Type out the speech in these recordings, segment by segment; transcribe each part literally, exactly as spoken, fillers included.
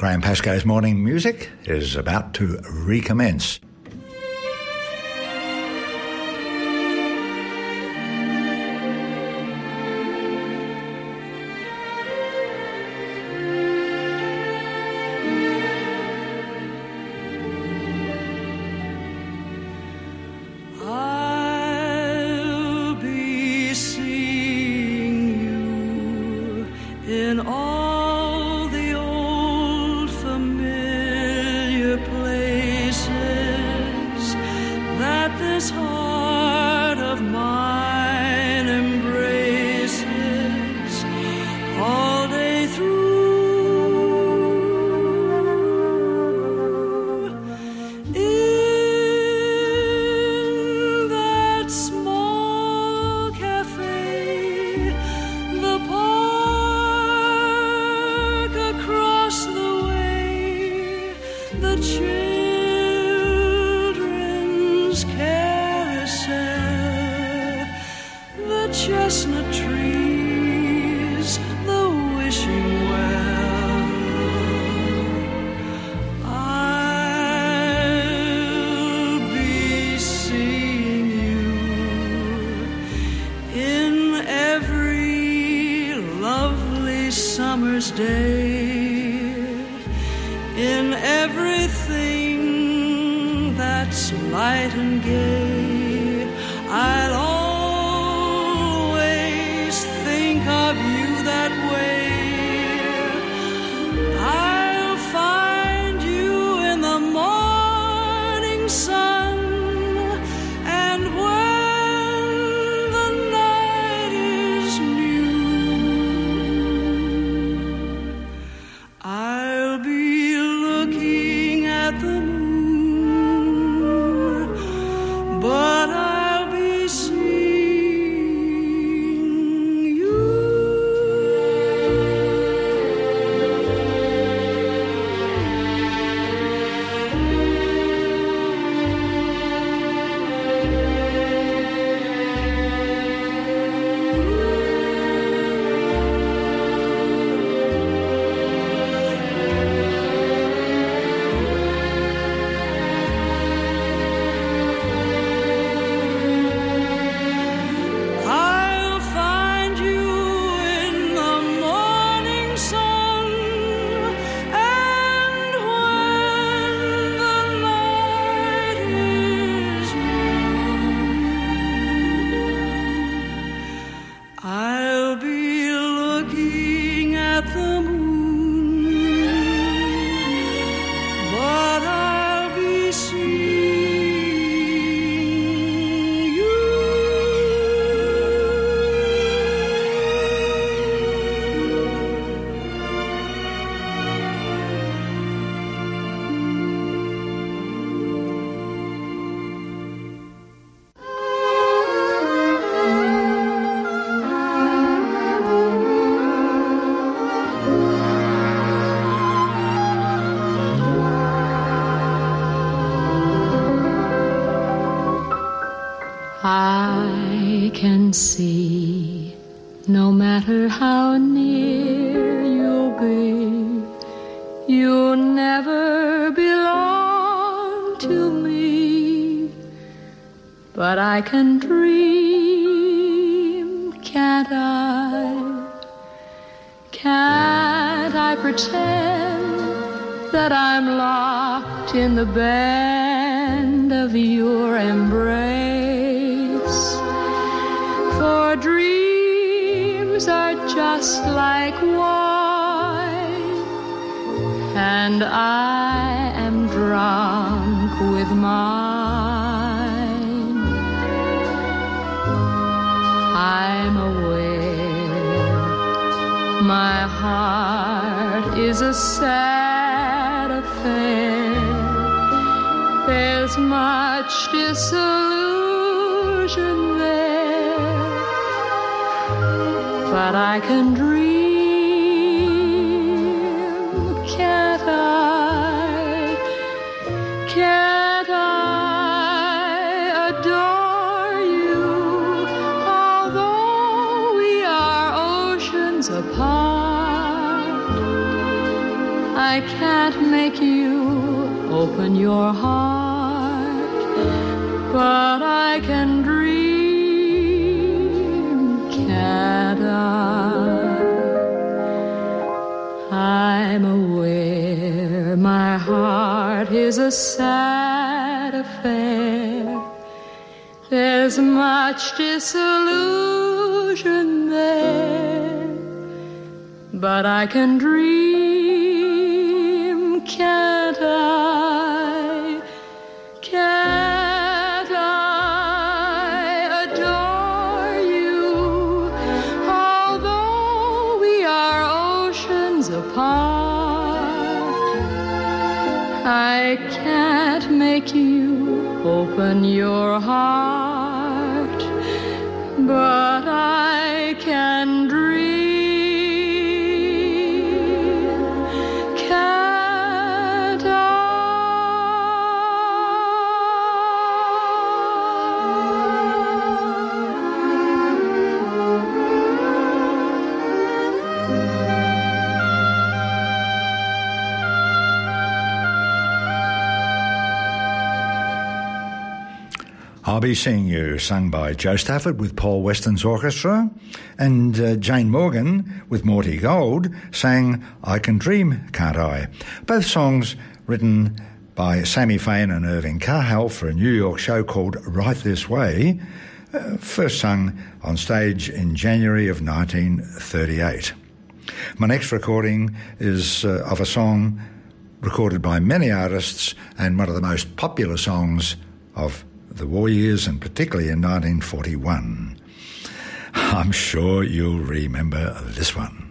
Graham Pascoe's morning music is about to recommence. I can see, no matter how near you'll be, you'll never belong to me. But I can dream, can't I? Can't I pretend that I'm locked in the band of your embrace? For dreams are just like wine, and I am drunk with mine. I'm aware my heart is a sad affair. There's much disillusion there, but I can dream, can't I? Can't I adore you, although we are oceans apart? I I can't make you open your heart, but I can dream, can't I? I'm aware my heart is a sad affair. There's much disillusion there, but I can dream, can't I? Can't I adore you, although we are oceans apart? I can't make you open your heart, but I can dream, can't I? I'll Be Seeing You, sung by Joe Stafford with Paul Weston's orchestra, and uh, Jane Morgan with Morty Gold sang I Can Dream, Can't I? Both songs written by Sammy Fain and Irving Carhell for a New York show called Right This Way, uh, first sung on stage in January of nineteen thirty-eight. My next recording is uh, of a song recorded by many artists and one of the most popular songs of the war years, and particularly in nineteen forty-one. I'm sure you'll remember this one.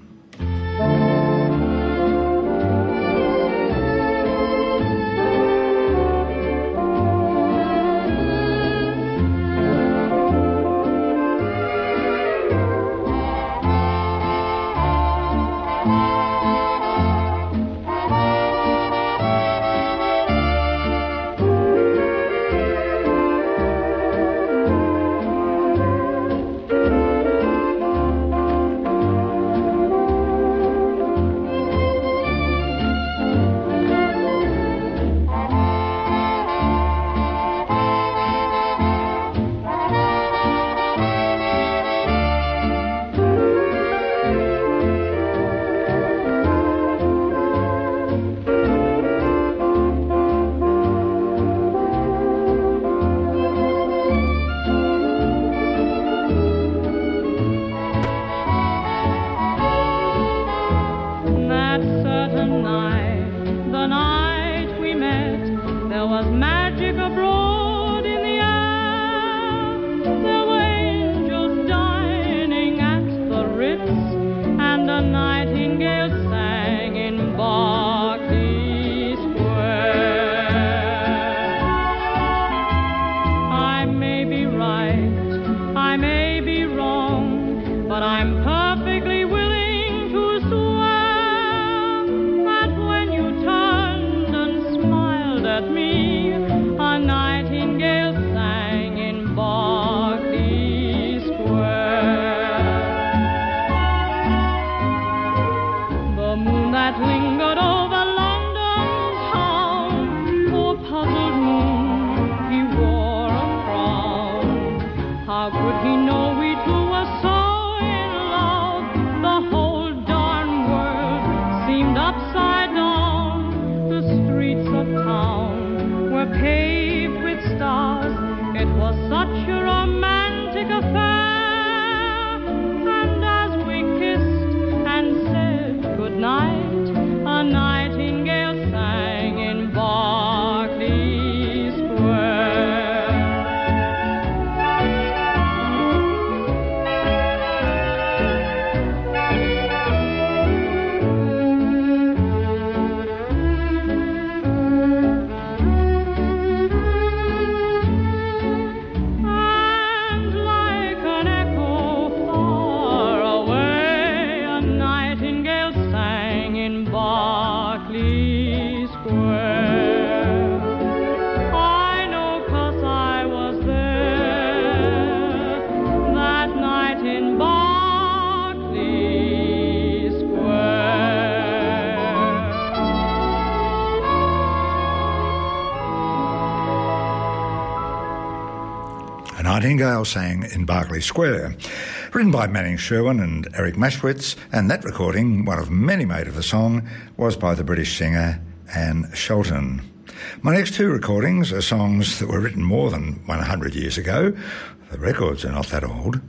Nightingale sang in Berkeley Square. Written by Manning Sherwin and Eric Maschwitz, and that recording, one of many made of the song, was by the British singer Anne Shelton. My next two recordings are songs that were written more than one hundred years ago. The records are not that old.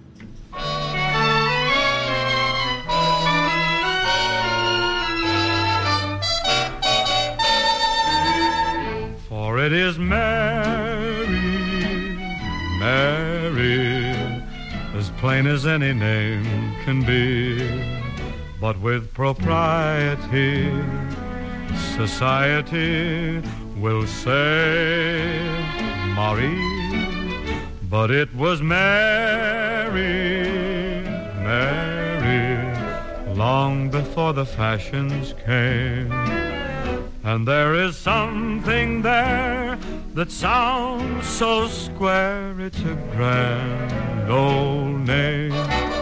For it is Mary, Mary, as plain as any name can be, but with propriety, society will say Marie, but it was Mary, Mary, long before the fashions came. And there is something there that sounds so square, it's a grand old name.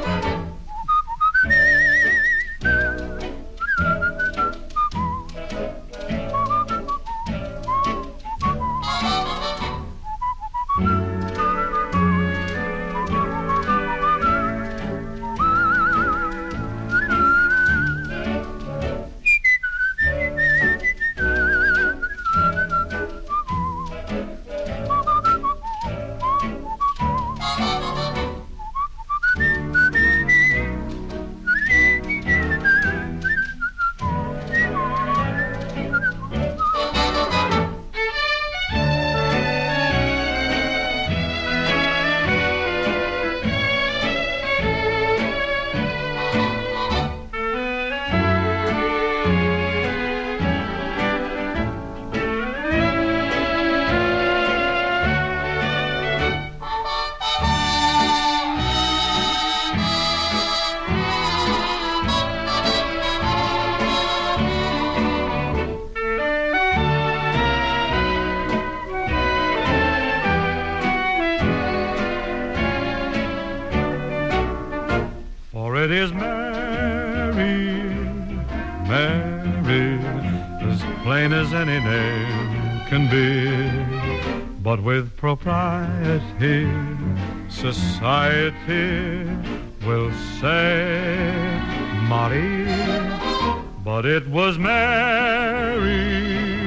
It is Mary, Mary, as plain as any name can be, but with propriety, society will say Marie, but it was Mary,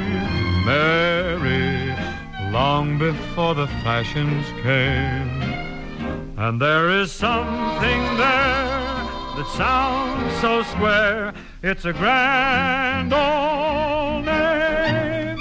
Mary, long before the fashions came. And there is something there that sounds so square, it's a grand old name.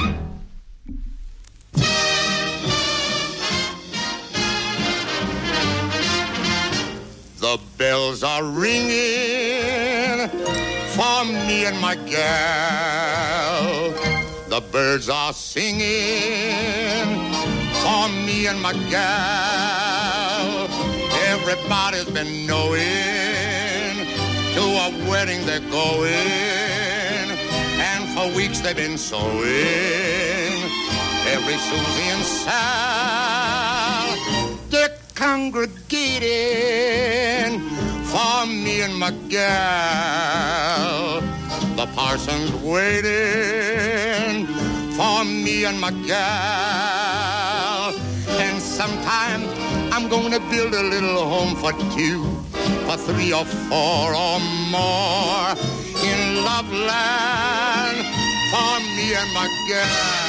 The bells are ringing for me and my gal. The birds are singing for me and my gal. Everybody's been knowing to a wedding they're going, and for weeks they've been sewing. Every Susie and Sal, they're congregating for me and my gal. The parson's waiting for me and my gal. And sometime I'm gonna build a little home for two, for three or four or more in Loveland for me and my gal.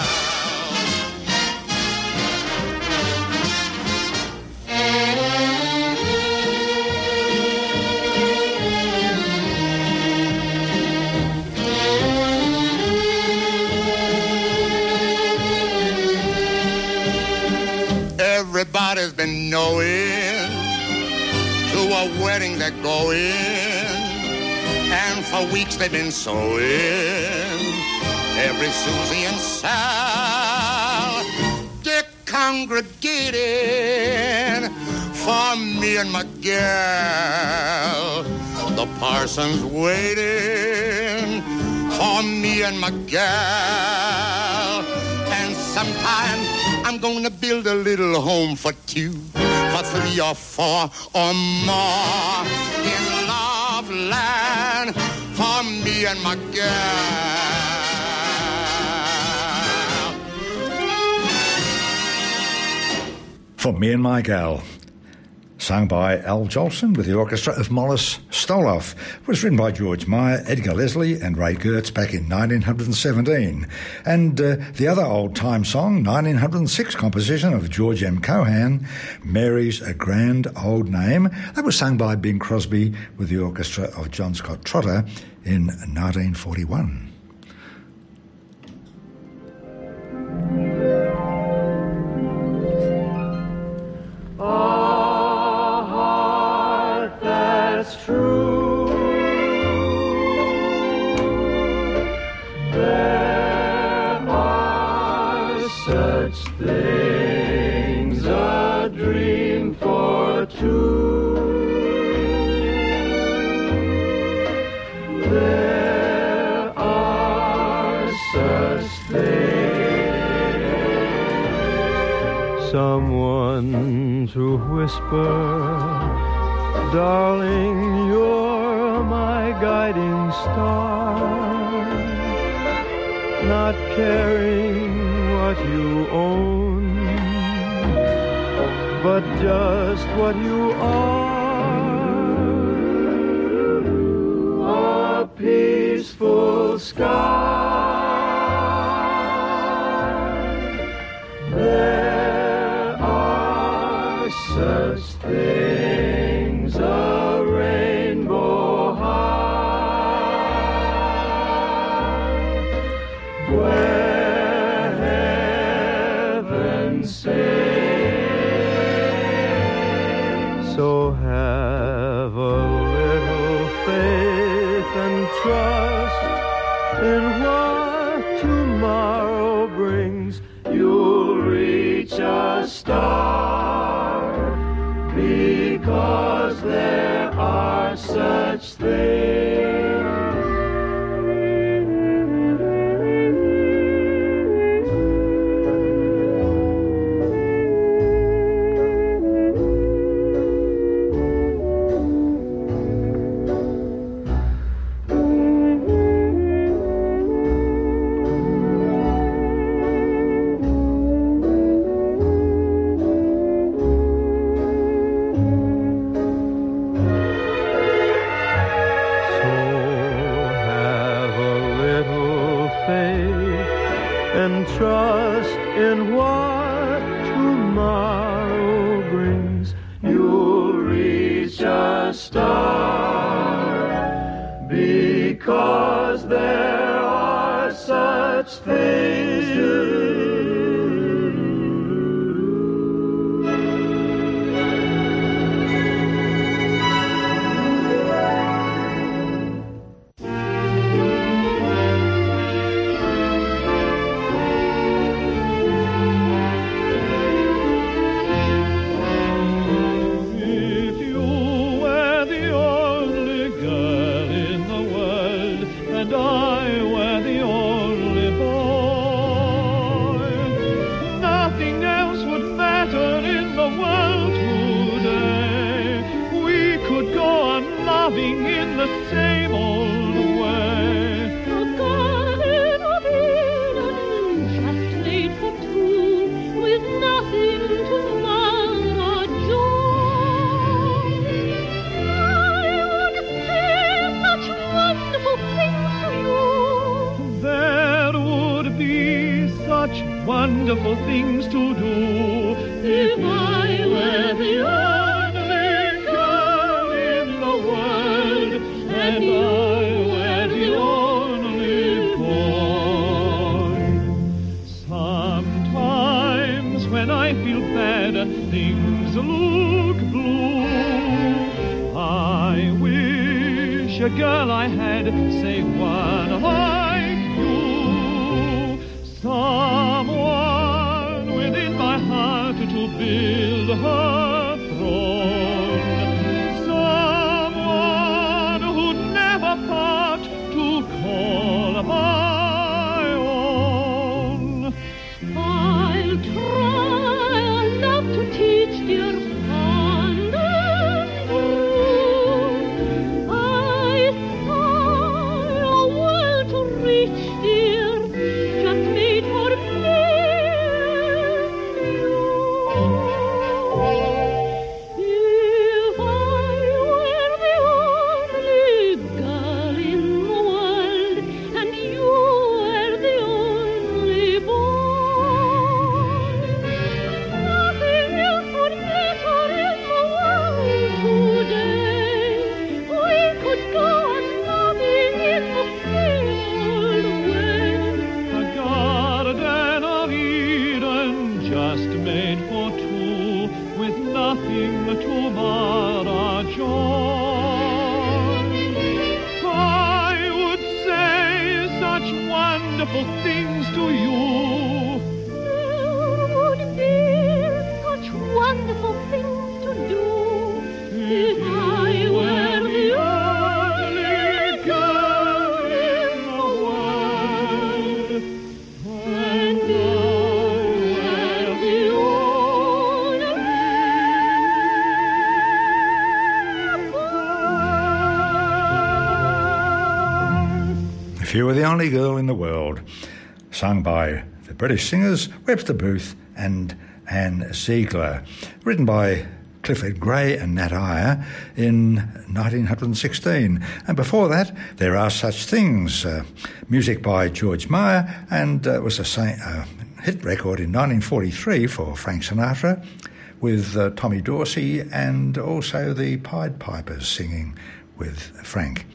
Everybody's been knowing to a wedding they're going, and for weeks they've been sewing. Every Susie and Sal, they're congregating for me and my gal. The parson's waiting for me and my gal. And sometime I'm gonna build a little home for two, for three or four or more in Loveland for me and my gal. For Me and My Gal, sung by Al Jolson with the orchestra of Mollis Stoloff. It was written by George Meyer, Edgar Leslie and Ray Gertz back in nineteen seventeen. And uh, the other old-time song, nineteen oh six composition of George M. Cohan, Mary's a Grand Old Name. That was sung by Bing Crosby with the orchestra of John Scott Trotter in nineteen forty-one. True, there are such things, a dream for two. There are such things, someone to whisper, darling, you're my guiding star, not caring what you own, but just what you are, a peaceful sky. There are such things, a rainbow high, where heaven sings. So have a little faith and trust in what tomorrow brings. You'll reach a star, because there are such things. Trust in what tomorrow brings. You'll reach a star, because there are such things. In the same old way, a garden of Eden, just made for two, with nothing to mar our joy. I would say such wonderful things to you. There would be such wonderful things to do if I were the only girl in the world, and I were the only boy. Sometimes when I feel bad, things look blue, I wish a girl I had, say one like you, someone within my heart to build her throne, someone who'd never part, to call my own. I'll try enough to teach dear fond and blue. I sigh a world to things to you. There would be such wonderful things to do if I were the only girl in the world. And I were the only girl. If You Were the Only Girl in the World, sung by the British singers Webster Booth and Anne Ziegler, written by Clifford Gray and Nat Iyer in nineteen sixteen. And before that, There Are Such Things, uh, music by George Meyer, and uh, was a sa- uh, hit record in nineteen forty-three for Frank Sinatra, with uh, Tommy Dorsey and also the Pied Pipers singing with Frank.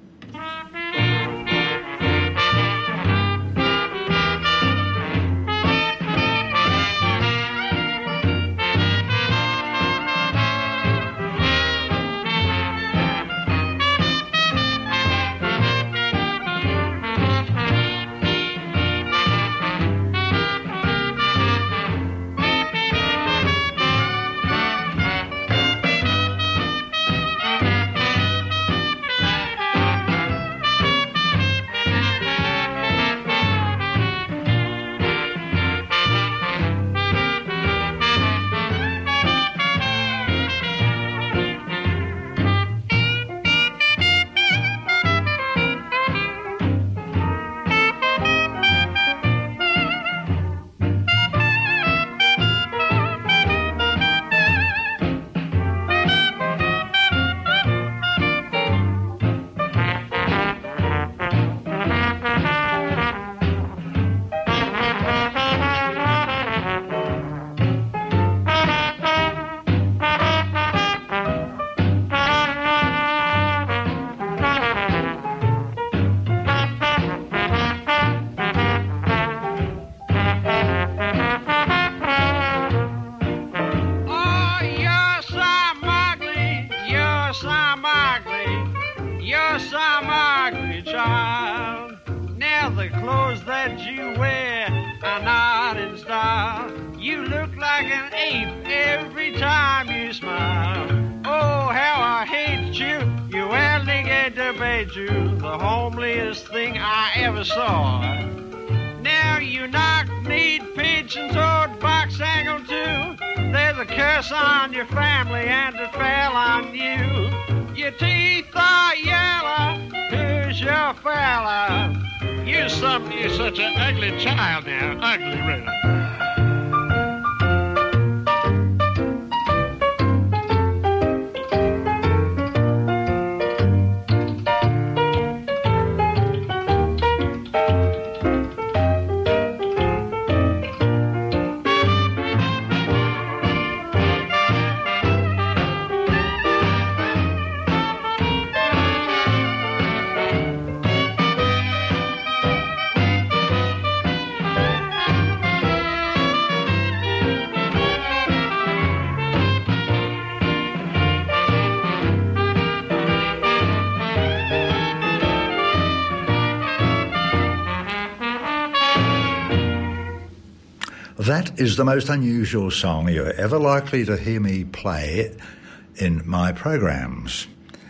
That is the most unusual song you're ever likely to hear me play in my programs.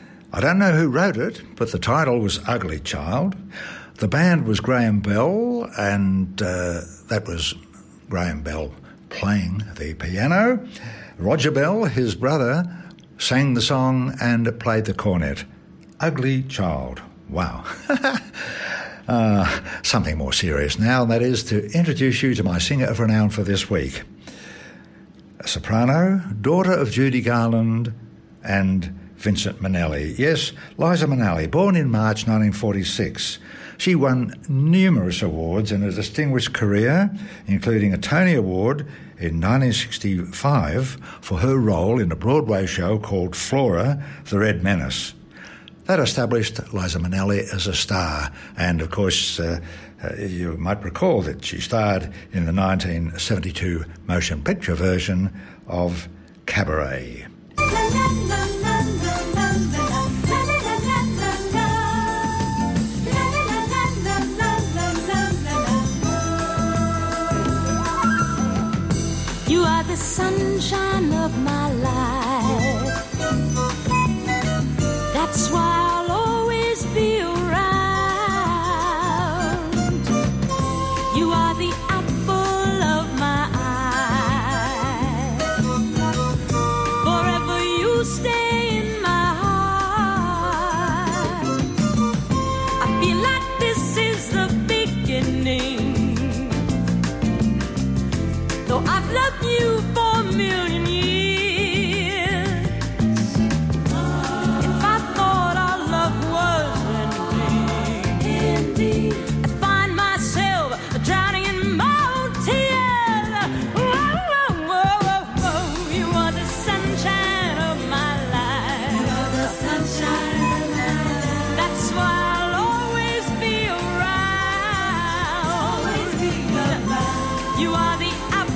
I don't know who wrote it, but the title was Ugly Child. The band was Graham Bell, and uh, that was Graham Bell playing the piano. Roger Bell, his brother, sang the song and played the cornet. Ugly Child. Wow. Uh, something more serious now, and that is to introduce you to my singer of renown for this week. A soprano, daughter of Judy Garland and Vincent Minnelli. Yes, Liza Minnelli, born in March nineteen forty-six. She won numerous awards in a distinguished career, including a Tony Award in nineteen sixty-five for her role in a Broadway show called Flora, the Red Menace. That established Liza Minnelli as a star, and of course uh, uh, you might recall that she starred in the nineteen seventy-two motion picture version of Cabaret. sunshine of my life. That's why I'll always be around. You are the apple of my eye. Forever you stay in my heart. I feel like this is the beginning. Though I've loved you for a million years, if I thought our love was ending, I'd find myself drowning in my own tears. Whoa, whoa, whoa, whoa, whoa. You are the sunshine of my life. You are the sunshine of my life. That's why I'll always be around. Always be around. You are the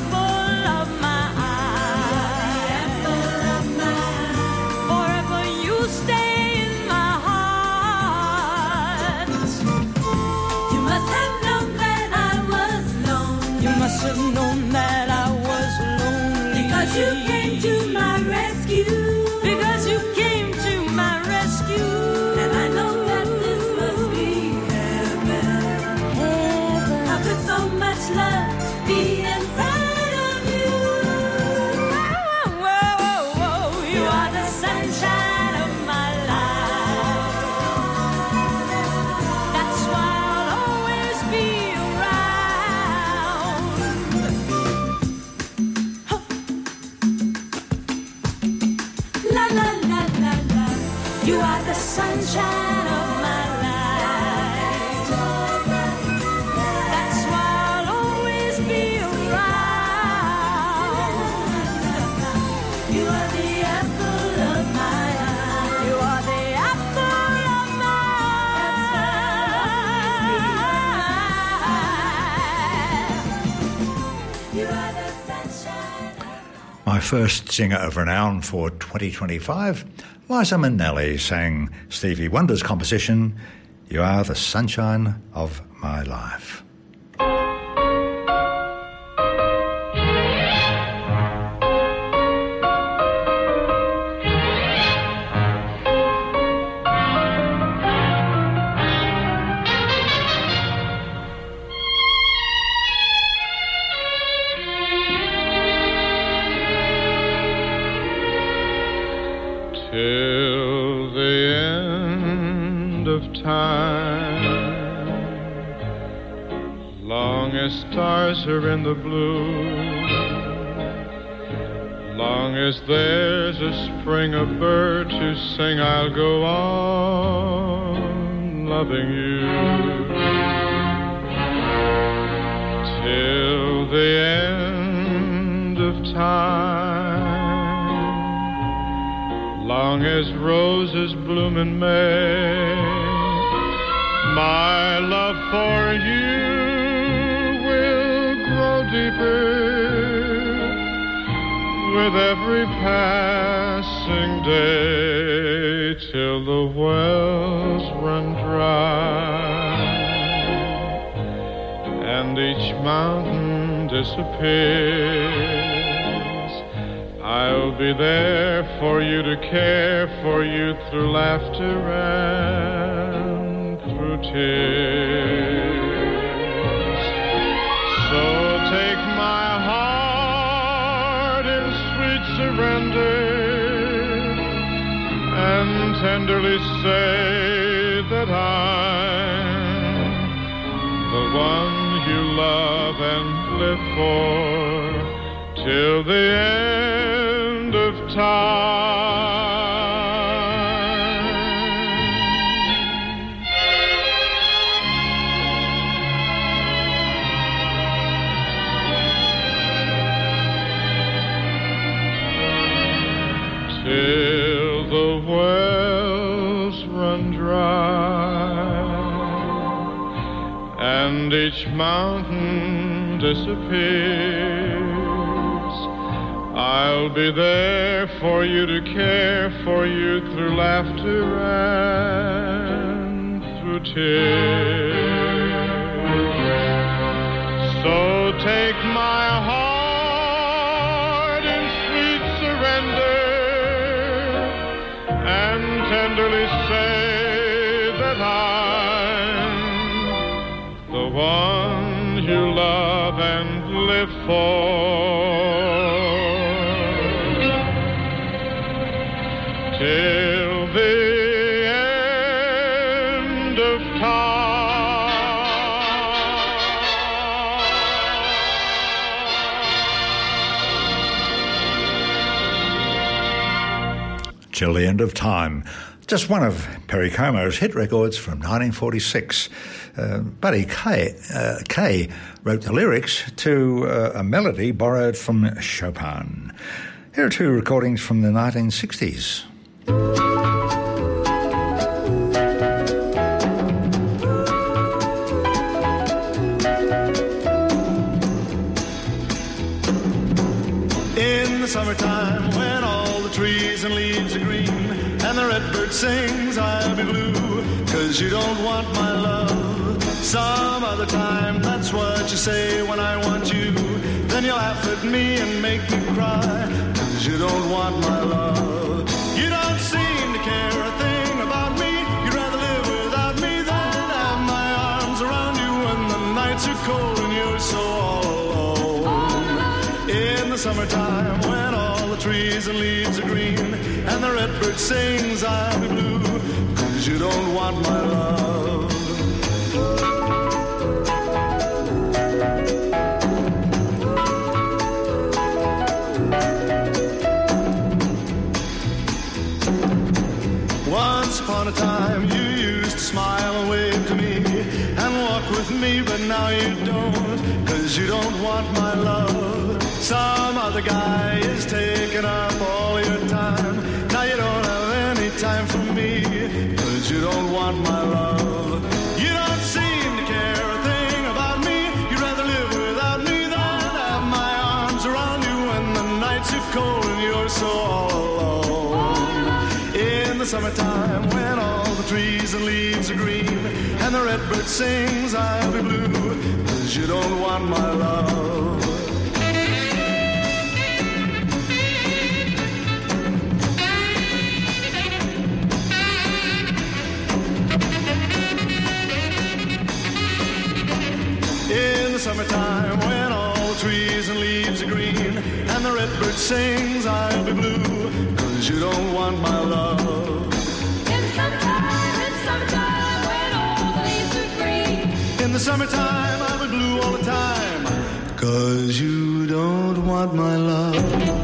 have known that I was lonely. Because you came to my rescue. Because you came to my rescue. And I know that this must be heaven. Heaven. How could so much love be inside of you? Whoa, whoa, whoa, whoa. You are the sunshine of my life. That's why I'll always be around. La la la la la. You are the sunshine of my life. That's why I'll always be around. You are the apple of my eye. You are the apple of my eye. You are the sunshine. My first singer of renown for twenty twenty-five, Liza Minnelli, sang Stevie Wonder's composition, You Are the Sunshine of My Life. Till the end of time, long as stars are in the blue, long as there's a spring, a bird to sing, I'll go on loving you. Till the end of time, long as roses bloom in May, my love for you will grow deeper with every passing day, till the wells run dry and each mountain disappears. I'll be there for you, to care for you through laughter and through tears. So take my heart in sweet surrender and tenderly say that I'm the one you love and live for till the end of time. Till the wells run dry and each mountain disappears, I'll be there for you, to care for you through laughter and through tears. So take my heart tenderly say that I'm the one you love and live for. Till the end of Till the End of Time. Just one of Perry Como's hit records from nineteen forty-six. Uh, Buddy Kay, uh, Kay wrote the lyrics to uh, a melody borrowed from Chopin. Here are two recordings from the nineteen sixties. In the summertime when all the trees and leaves are green and the redbird sings, I'll be blue, 'cause you don't want my love. Some other time, that's what you say when I want you. Then you laugh at me and make me cry, 'cause you don't want my love. You don't seem to care a thing about me. You'd rather live without me than have my arms around you when the nights are cold and you're so all alone. In the summertime when all the trees and leaves are green and the redbird sings, I'll be blue, 'cause you don't want my love. Once upon a time you used to smile and wave to me and walk with me, but now you don't, 'cause you don't want my love. Some other guy is taking up all your time. Now you don't have any time for me, 'cause you don't want my love. You don't seem to care a thing about me. You'd rather live without me than have my arms around you when the nights are cold and you're so all alone. In the summertime when all the trees and leaves are green and the redbird sings, I'll be blue, 'cause you don't want my love. In the summertime when all the trees and leaves are green and the redbird sings, I'll be blue, 'cause you don't want my love. In summertime, in summertime, when all the leaves are green. In the summertime I'll be blue all the time, 'cause you don't want my love.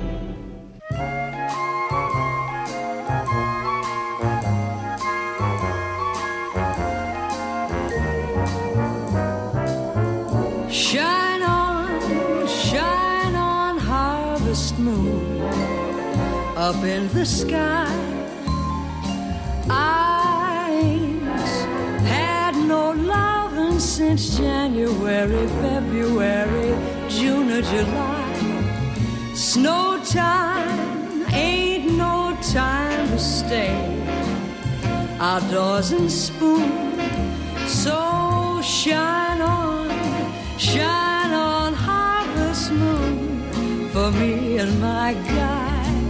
Shine on, shine on, harvest moon, up in the sky. I ain't had no loving since January, February, June or July. Snow time ain't no time to stay outdoors and spoon. So shine on, shine on, harvest moon, for me and my guy.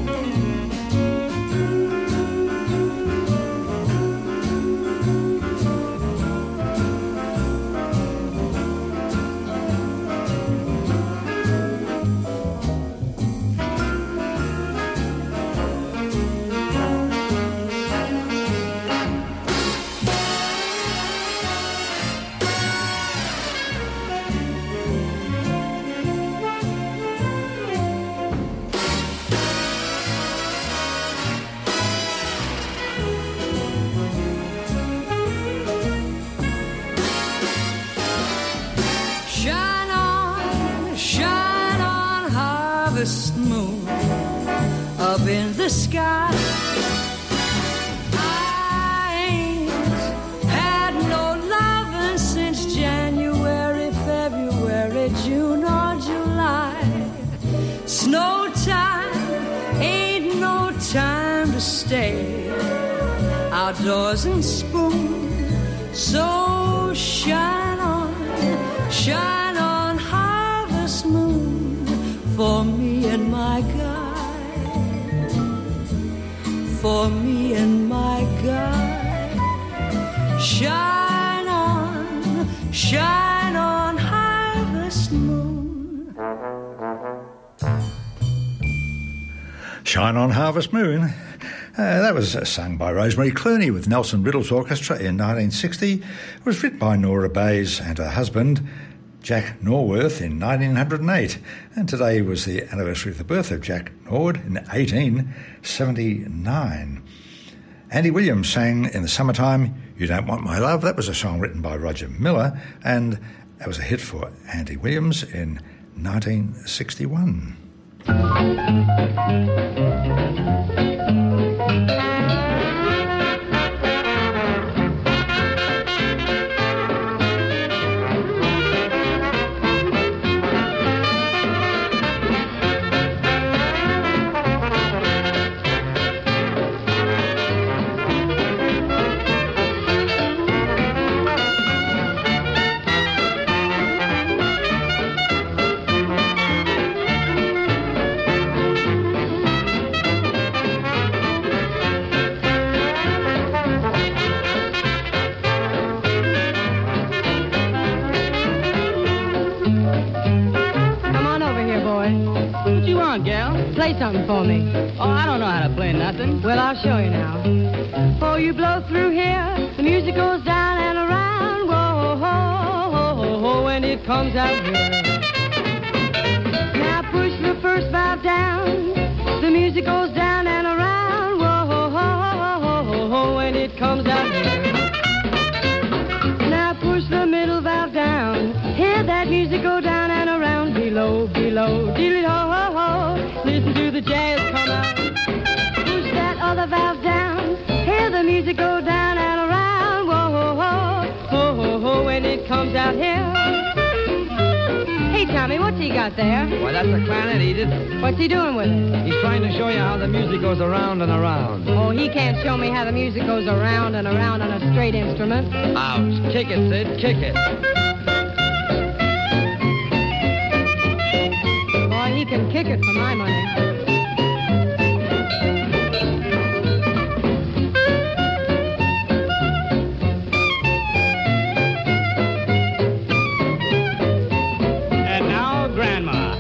Moon up in the sky. I ain't had no loving since January, February, June or July. Snow time ain't no time to stay outdoors and spoon. So shine on, shine on, harvest moon, for me and my guy, for me and my Shine on, shine on, harvest moon. Shine on, Harvest Moon. Uh, that was uh, sung by Rosemary Clooney with Nelson Riddle's orchestra in nineteen sixty. It was written by Nora Bayes and her husband, Jack Norworth, in nineteen oh eight. And today was the anniversary of the birth of Jack Norwood in eighteen seventy-nine. Andy Williams sang in the summertime, You Don't Want My Love. That was a song written by Roger Miller, and that was a hit for Andy Williams in nineteen sixty-one. Play something for me. Oh, I don't know how to play nothing. Well, I'll show you now. Before you blow through here, the music goes down and around. Whoa, ho, ho, ho, ho, when it comes out here. Now push the first valve down. The music goes down and around. Whoa, ho, ho, ho, ho, ho, when it comes out here. Now push the middle valve down. Hear that music go down and around. Below, below, deal ho, ho, ho. Listen to the jazz come out. Push that other valve down. Hear the music go down and around. Whoa, whoa, whoa, whoa, whoa, whoa, when it comes out here. Hey, Tommy, what's he got there? Why, that's a clarinet, Edith. What's he doing with it? He's trying to show you how the music goes around and around. Oh, he can't show me how the music goes around and around on a straight instrument. Ouch. Kick it, Sid. Kick it. Boy, he can kick it for my money. And now, Grandma.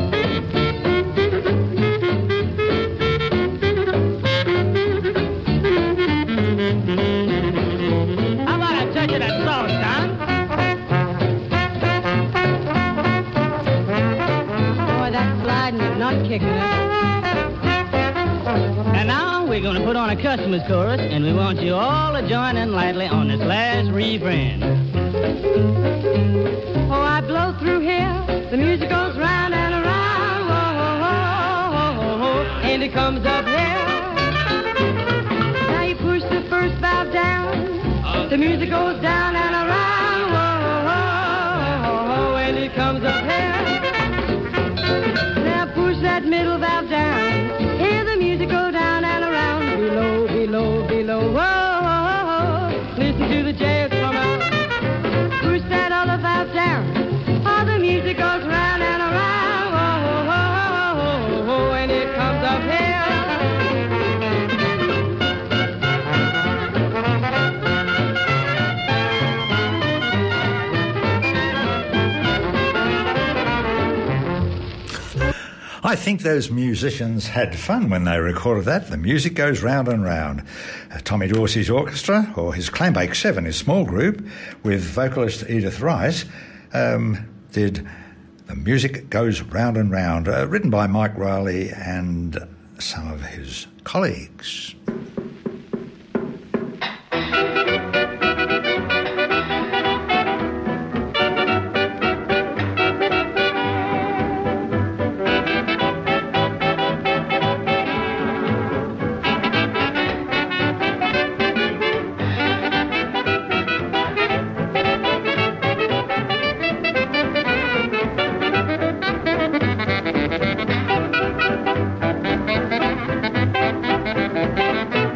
How about a touch of that salt, Don? Not kicking it. And now we're going to put on a customer's chorus, and we want you all to join in lightly on this last refrain. Oh, I blow through here, the music goes round and around, whoa, whoa, whoa, whoa, and it comes up here. Now you push the first valve down, the music goes down and around, whoa, whoa, whoa, and it comes up here. That middle valve down. Hear the music go down and around. Below, below, below. Whoa, whoa, whoa. Listen to the jazz come out. Push that other valve down. All the music goes round and around. Whoa, whoa, whoa, whoa, and it comes up here. I think those musicians had fun when they recorded that. The music goes round and round. Uh, Tommy Dorsey's orchestra, or his Clambake Seven, his small group, with vocalist Edith Wright, um, did The Music Goes Round and Round, uh, written by Mike Riley and some of his colleagues. Thank you.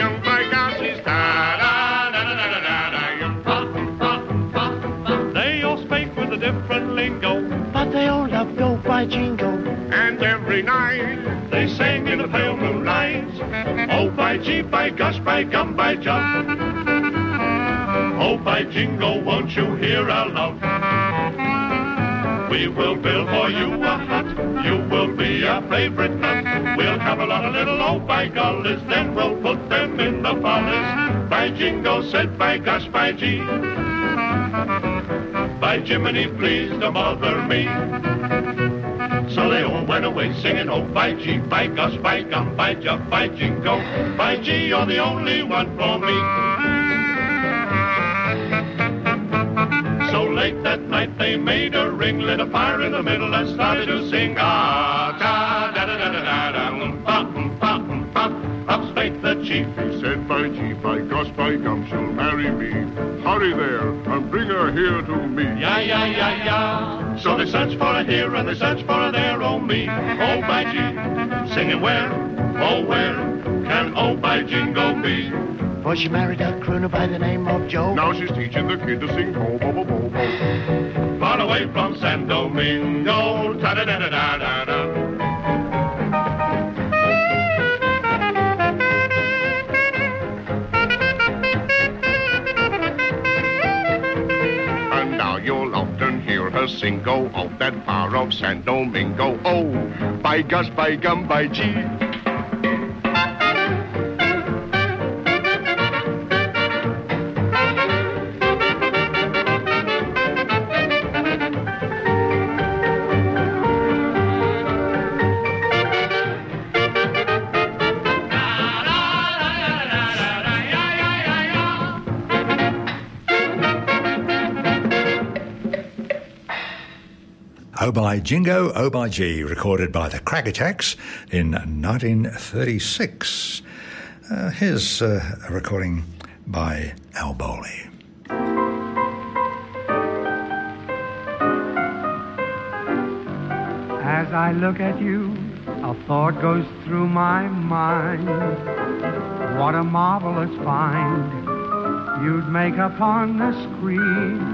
yum, by gosh, he's ta-da-da-da-da-da-da, yum, pa, pa, pa, pa. They all speak with a different lingo, but they all love go by jingo. And every night they sing in the pale moonlight. Oh, by gee, by gosh, by gum, by jump. Oh, by jingo, won't you hear our love? We will build for you a hut. You will be our favorite nut. We'll have a lot of little oh by gollies, then we'll put them in the follies. By jingo said, by gosh, by gee. By Jiminy, please don't bother me. So they all went away singing, oh, by gee, by gosh, by gum, by jump, by jingo. By gee, you're the only one for me. So late that night they made a ring, lit a fire in the middle and started to sing. Ah, da, da, da, da, da, da, da, um, pa, um, pa, um, pa. Up spake the chief. He said, by gee, by gosh, by gum, she'll marry me. Hurry there and bring her here to me. Yeah, yeah, yeah, yeah. So they searched for her here and they searched for her there. Oh me, oh by gee, singing where, oh where can oh by jingo be? For she married a crooner by the name of Joe. Now she's teaching the kid to sing bo bo bo bo bo. Far away from San Domingo, ta da da da da da da. You'll often hear her sing, go off that bar of San Domingo. Oh, by gosh, by gum, by gee. Oh by Jingo, Oh by Gee, recorded by the Crack Attacks in nineteen thirty-six. Uh, here's uh, a recording by Al Bowley. As I look at you, a thought goes through my mind. What a marvelous find you'd make upon the screen.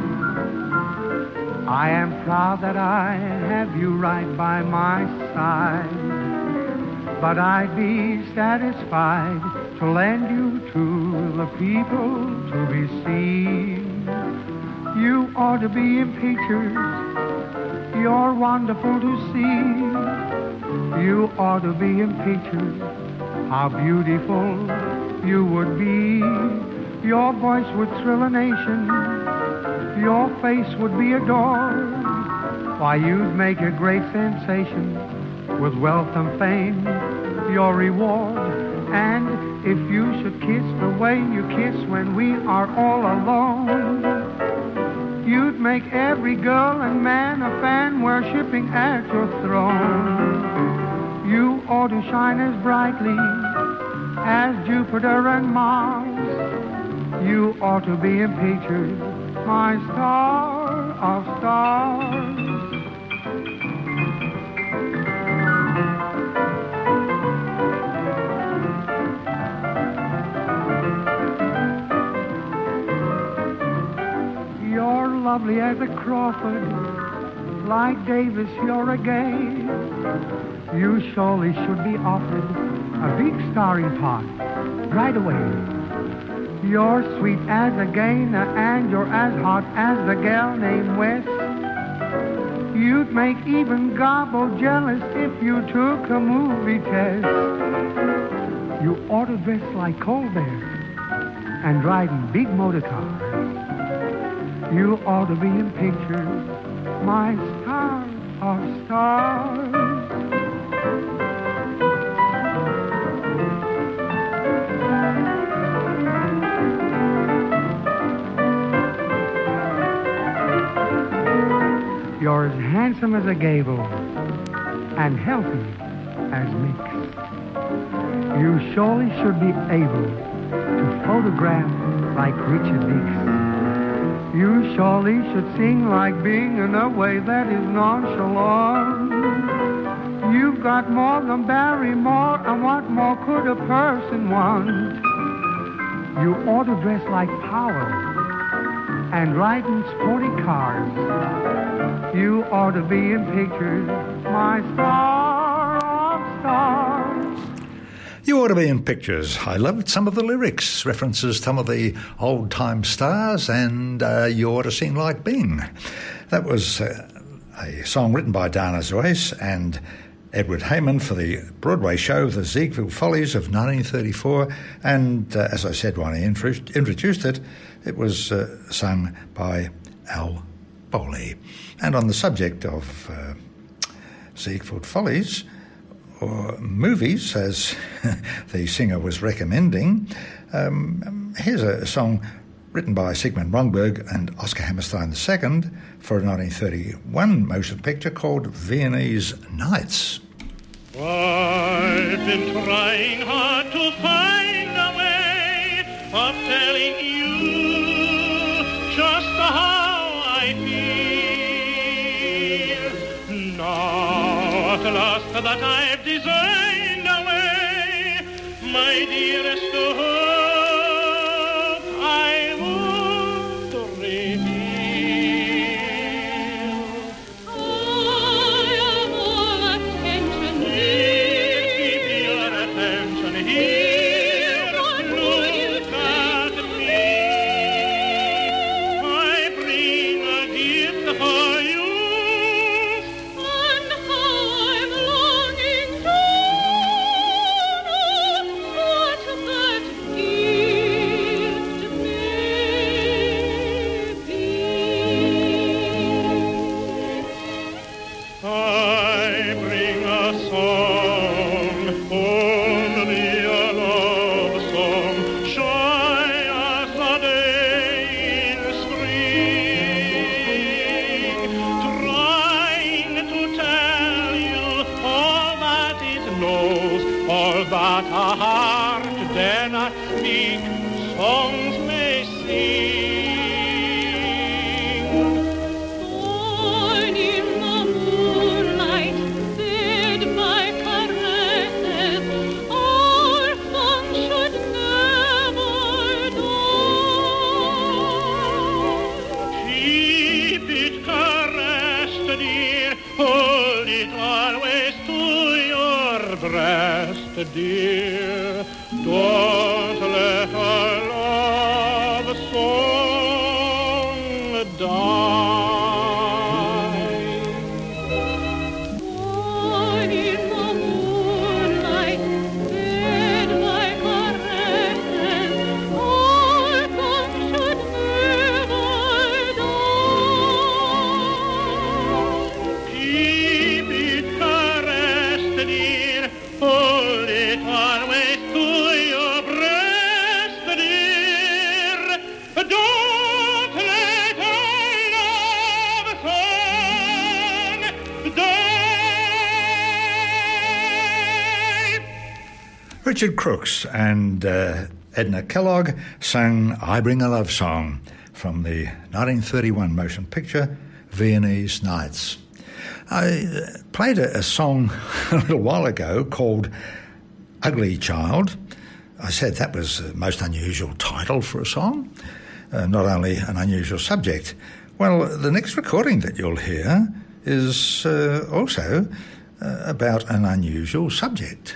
I am proud that I have you right by my side, but I'd be satisfied to lend you to the people to be seen. You ought to be in pictures, you're wonderful to see. You ought to be in pictures, how beautiful you would be. Your voice would thrill a nation, your face would be adored. Why, you'd make a great sensation with wealth and fame, your reward. And if you should kiss the way you kiss when we are all alone, you'd make every girl and man a fan worshipping at your throne. You ought to shine as brightly as Jupiter and Mars. You ought to be in pictures, my star of stars. You're lovely as a Crawford, like Davis you're a gay. You surely should be offered a big starring part right away. You're sweet as a gainer and you're as hot as the gal named West. You'd make even Garbo jealous if you took a movie test. You ought to dress like Colbert and ride in big motor cars. You ought to be in pictures, my star of stars. You're as handsome as a gable and healthy as Mix. You surely should be able to photograph like Richard Dix. You surely should sing like Bing in a way that is nonchalant. You've got more than Barrymore, and what more could a person want? You ought to dress like Powell and ride in sporty cars. You ought to be in pictures, my star of stars. You ought to be in pictures. I loved some of the lyrics, references some of the old-time stars, and uh, you ought to sing like Bing. That was uh, a song written by Dana Joyce and Edward Heyman for the Broadway show The Ziegfeld Follies of nineteen thirty-four, and uh, as I said when I intro- introduced it, it was uh, sung by Al Bowley. And on the subject of uh, Ziegfeld Follies, or movies, as the singer was recommending, um, here's a song written by Sigmund Rongberg and Oscar Hammerstein the Second for a nineteen thirty-one motion picture called Viennese Nights. I've been trying hard to find a way of telling you just how I feel. Now at last that I've designed a way, my dearest hope I would reveal. I am all attention. Please keep your attention here. Look at me. I bring a gift for you. And how I'm longing to know what that gift may be. I bring a song, only a love song, shy as a day in spring, trying to tell you all that it knows, all that a heart dare not speak, songs may sing. Born in the moonlight, fed by caresses, our song should never die. Keep it caressed, dear, hold it always to your breast, dear. Don't let our love song die. Born in the moonlight, fed by caresses, our song should never die. Keep it caressed, dear, hold it always to your breast, dear. Don't let our love song die. Richard Crooks and uh, Edna Kellogg sang I Bring a Love Song from the nineteen thirty-one motion picture Viennese Nights. I uh, played a, a song a little while ago called Ugly Child. I said that was the most unusual title for a song, uh, not only an unusual subject. Well, the next recording that you'll hear is uh, also uh, about an unusual subject.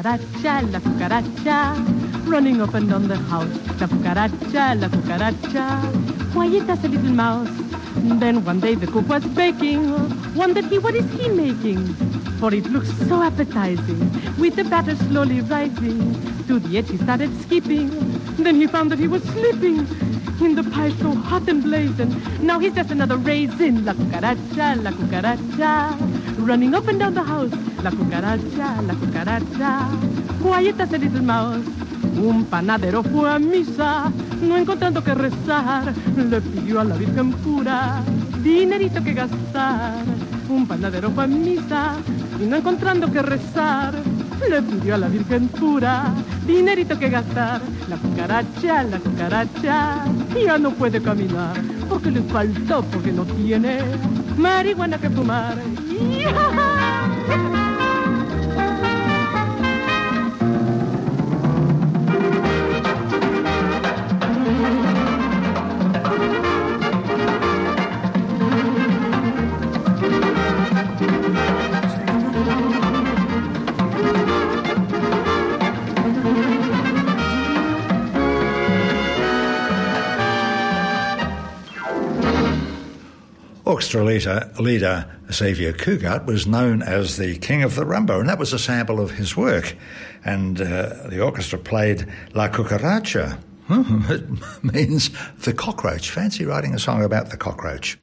cucaracha, la cucaracha, running up and down the house. La cucaracha, la cucaracha, quiet as a little mouse. Then one day the cook was baking. Wondered he, what is he making? For it looked so appetizing, with the batter slowly rising. To the edge he started skipping. Then he found that he was slipping in the pie so hot and blazing. Now he's just another raisin. La cucaracha, la cucaracha, running up and down the house. La cucaracha, la cucaracha, quiet as a little mouse. Un panadero fue a misa, no encontrando que rezar, le pidió a la Virgen pura dinerito que gastar. Un panadero fue a misa y no encontrando que rezar, le pidió a la Virgen pura dinerito que gastar. La cucaracha, la cucaracha, ya no puede caminar porque le faltó, porque no tiene marihuana que fumar. Orchestra leader, leader Xavier Cugat was known as the King of the Rumba, and that was a sample of his work. And uh, the orchestra played La Cucaracha. It means the cockroach. Fancy writing a song about the cockroach.